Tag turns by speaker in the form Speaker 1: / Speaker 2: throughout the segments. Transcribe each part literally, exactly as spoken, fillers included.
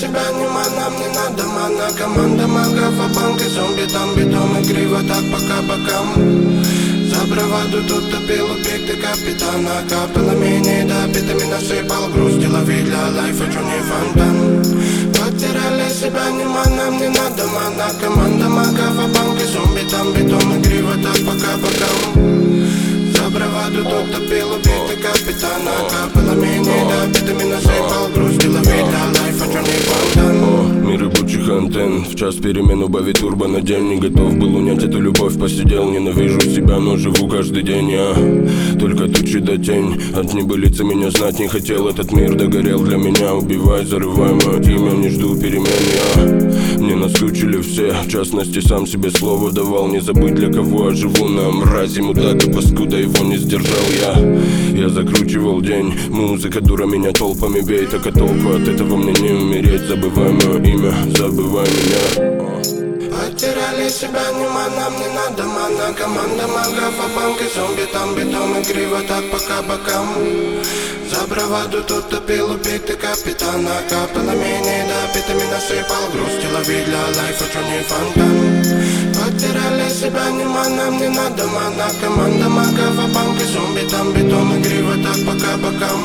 Speaker 1: себя, не нам не надо мана. Команда магов, а банк и зомби, там бетон и криво, так пока бокам. За браваду тут топил объекты капитана. Капало менее допитами, насыпал грусть. Лови для лайфа, чё не фонтан. Потеряли себя, не нам не надо мана. Команда магов, а банк и зомби, там бетон и криво, так пока бокам. За браваду тут топил объекты капитана. Капало менее допитами, насыпал грусть. Лови для лайфа, чё не фонтан.
Speaker 2: Мир рабочих антенн, в час перемен убавить турбо на день. Не готов был унять эту любовь, посидел. Ненавижу себя, но живу каждый день я. Только тучи да тень, от небылицы меня знать не хотел. Этот мир догорел для меня, убивай, зарывай мое имя. Не жду перемен я, мне наскучили все. В частности, сам себе слово давал, не забыть для кого я живу. На мрази, мудак и паскуда, его не сдержал я. Я закручивал день, музыка дура меня толпами бей. Так а толпа от этого мне не умереть. Забывай мое имя, забывай меня.
Speaker 1: Потеряли себя, не нам не надо мана. Команда магов, а банк и зомби, там бетон и криво, так пока бокам. За браваду тут топил убитый капитана. Капало менее допитами, насыпал грусть. Лови для лайфа, чё не фонтан. Потеряли себя, не нам не надо мана. Команда магов, а банк и зомби, там бетон и криво, так пока бокам.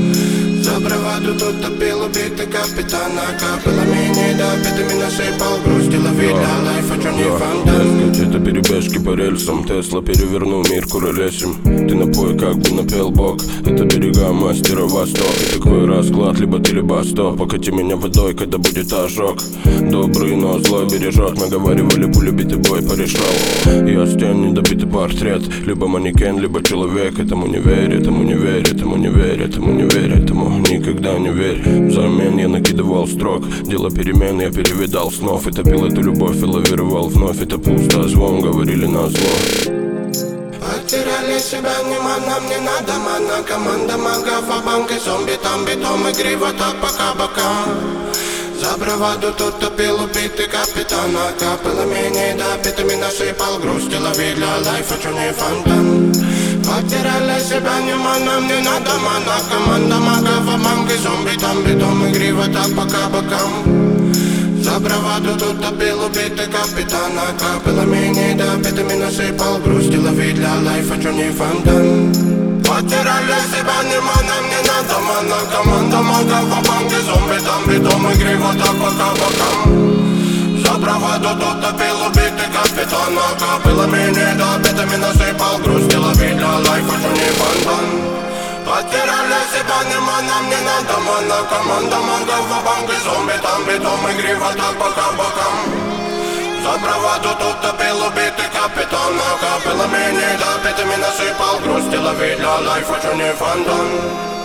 Speaker 1: За браваду тут топил убитый капитана. Капало менее допитами, насыпал грусть. Лови для лайфа, чё не фонтан.
Speaker 2: Это перебежки по рельсам, Тесла перевернул мир куролесим. Ты напой, как бы напел бог. Это берега мастера Восток. И такой расклад, либо ты, либо стоп. Покати меня водой, когда будет ожог. Добрый, но злой бережет. Мы говорили, пуля битый бой порешал. Я стен, недобитый портрет. Либо манекен, либо человек. Этому не верь, этому не верь, этому не верь, этому не верь, этому никогда не верь. Взамен я накидывал строк. Дело перемен, я перевидал снов. И топил эту любовь и лавировал вновь. Это пусто, звон, говорили на зло.
Speaker 1: Потеряли себя, не нам не надо мана. Команда магов, а банк и зомби, там бетон и криво, так пока бокам. За браваду тут топил убитый капитана. Капало менее допитами, насыпал грусть. Лови для лайфа, чё не фонтан. Потеряли себя, не нам не надо мана. Команда магов, а банк и зомби, там бетон и криво, так пока бокам. За браваду тут топил убитый капитана. Капало менее допитами, насыпал грусть. Лови для лайфа, чё не фонтан. Потеряли себя, не нам не надо мана. Команда магов, а банк и зомби, там бетон и криво, так пока бокам. За браваду тут топил убитый капитана. Капало менее допитами, насыпал грусть. Лови для лайфа, чё не фонтан. Потеряли себя, не нам не надо мана. Команда магов, а банк и зомби, там бетон и криво, так пока бокам. За браваду тут топил убитый капитана. Капало менее допитами, насыпал грусть. Лови для лайфа, чё не фонтан.